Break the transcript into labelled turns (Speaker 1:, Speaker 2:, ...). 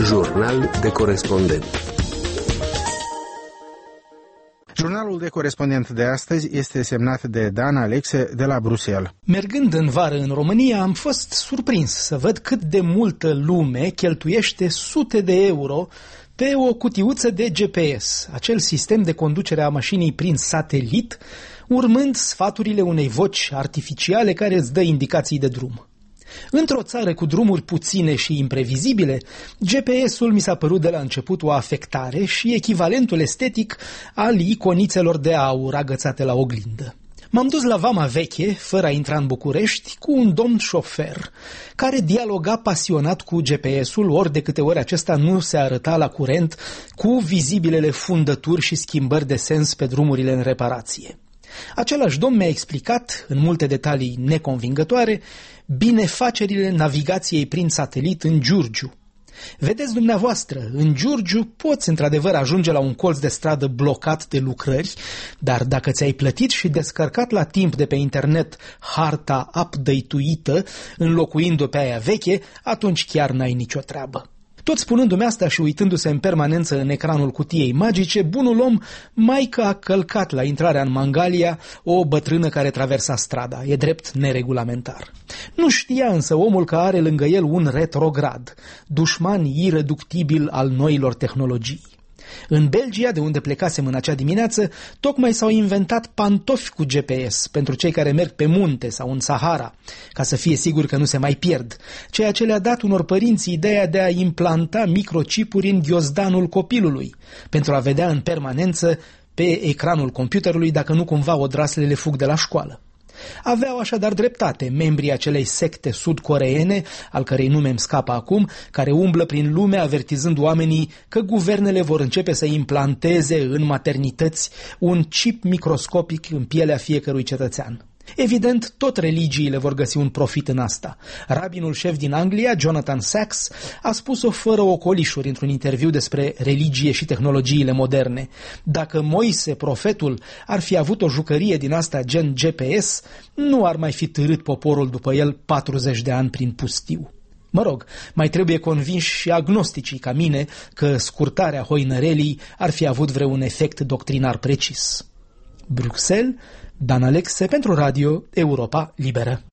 Speaker 1: Jurnal de corespondent.
Speaker 2: Jurnalul de corespondent de astăzi este semnat de Dan Alexe de la Bruxelles.
Speaker 3: Mergând în vară în România, am fost surprins să văd cât de multă lume cheltuiește sute de euro pe o cutiuță de GPS, acel sistem de conducere a mașinii prin satelit, urmând sfaturile unei voci artificiale care îți dă indicații de drum. Într-o țară cu drumuri puține și imprevizibile, GPS-ul mi s-a părut de la început o afectare și echivalentul estetic al iconițelor de aur agățate la oglindă. M-am dus la Vama Veche, fără a intra în București, cu un domn șofer, care dialoga pasionat cu GPS-ul ori de câte ori acesta nu se arăta la curent cu vizibilele fundături și schimbări de sens pe drumurile în reparație. Același domn mi-a explicat, în multe detalii neconvingătoare, binefacerile navigației prin satelit în Giurgiu. Vedeți dumneavoastră, în Giurgiu poți într-adevăr ajunge la un colț de stradă blocat de lucrări, dar dacă ți-ai plătit și descărcat la timp de pe internet harta update-uită, înlocuind-o pe aia veche, atunci chiar n-ai nicio treabă. Tot spunându-mi asta și uitându-se în permanență în ecranul cutiei magice, bunul om mai că a călcat la intrarea în Mangalia o bătrână care traversa strada. E drept neregulamentar. Nu știa însă omul că are lângă el un retrograd, dușman ireductibil al noilor tehnologii. În Belgia, de unde plecasem în acea dimineață, tocmai s-au inventat pantofi cu GPS pentru cei care merg pe munte sau în Sahara, ca să fie sigur că nu se mai pierd, ceea ce le-a dat unor părinți ideea de a implanta microchipuri în ghiozdanul copilului, pentru a vedea în permanență pe ecranul computerului dacă nu cumva odraslele fug de la școală. Aveau așadar dreptate membrii acelei secte sud-coreene, al cărei nume îmi scapă acum, care umblă prin lume avertizând oamenii că guvernele vor începe să implanteze în maternități un chip microscopic în pielea fiecărui cetățean. Evident, tot religiile vor găsi un profit în asta. Rabinul șef din Anglia, Jonathan Sacks, a spus-o fără ocolișuri într-un interviu despre religie și tehnologiile moderne. Dacă Moise, profetul, ar fi avut o jucărie din asta gen GPS, nu ar mai fi târât poporul după el 40 de ani prin pustiu. Mă rog, mai trebuie convinși și agnosticii ca mine că scurtarea hoinărelii ar fi avut vreun efect doctrinar precis. Bruxelles, Dan Alexe pentru Radio Europa Liberă.